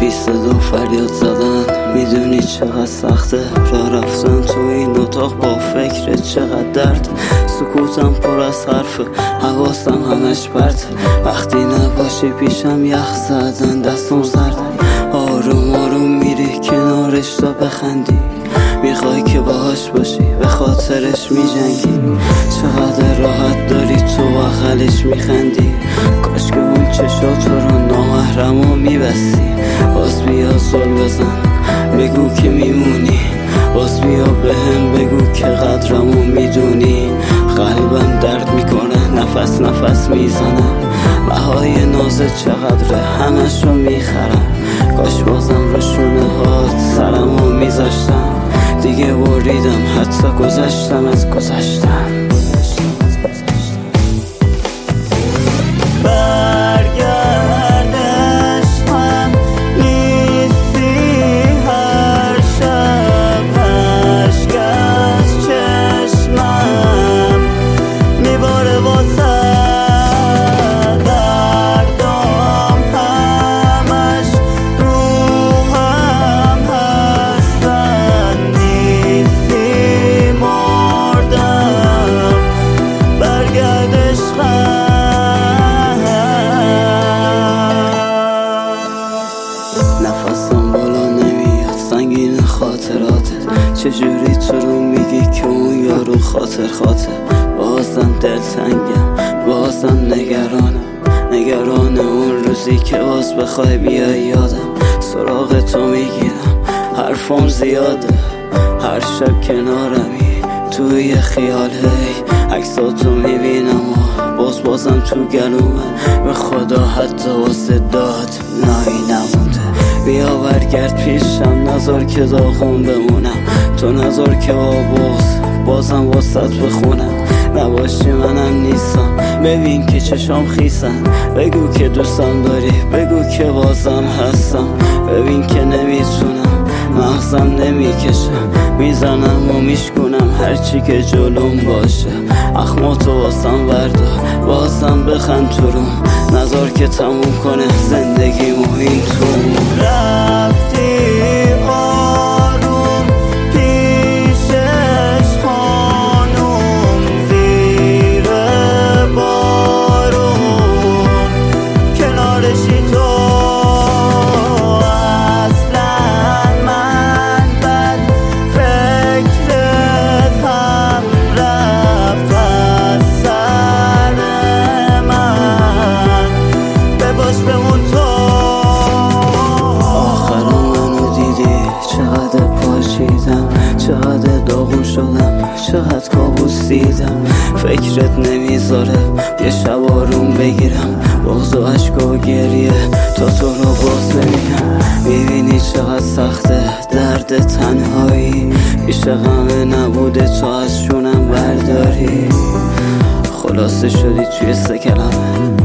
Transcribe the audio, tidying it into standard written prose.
بی صدا فریاد زدن. میدونی چقدر سخته راه رفتن تو این اتاق با فکر چقدر درد. سکوتم پر از حرفه، حواسم همش پرته. وقتی نباشی پیشم یخ زدن دستم سرده. آروم آروم میری کنارش تا بخندی، میخوای که باهاش باشی به خاطرش میجنگی. چقدر راحت داری تو بغلش میخندی، کاش که اون چشاتو رو نامحرمو میبستی. باز بیا زل بزن بگو که میمونی، باز بیا بهم بگو که قدرمو میدونی. قلبم درد میکنه نفس نفس میزنم، بهای نازه چقدره همشو میخرم. کاش بازم رو شونه هات سرمو میذاشتم، دیگه بریدم حتی گذشتم از گذشتم. نفسم بالا نمیاد سنگین خاطراتت، چجوری تو رو میگی که اون یارو خاطر. بازم دلتنگم بازم نگران اون روزی که باز بخوای بیای یادم. سراغ تو میگیرم حرفم زیاده، هر شب کنارمی توی خیال. هی عکساتو میبینم و بازم تو گلومه، به خدا حتی واسه داد نایی نمونده. بیا برگرد پیشم نذار که داغون بمونم، تو نذار که با بازم واسط بخونم. نباشی منم نیستم ببین که چشام خیسن، بگو که دوستم داری بگو که بازم هستم. ببین که نمیتونم مغزم نمیکشم، میزنم و میشکنم هرچی که جلوم باشه. اخماتو واسم بردار بازم بخند تو روم، نذار که تموم کنه زندگیمو این تو. رفتی آروم پیشش خانوم زیر بارون، کنارشی تو چقدر داغون شدم چقدر کابوس دیدم، فکرت نمیذاره یه شب آروم بگیرم. بغض و عشق و گریه تا تو رو باز نمیگم. میبینی چقدر سخته درد تنهایی، پیش غم نبوده تو از شونم برداری. خلاصه شدی توی 3 کلمه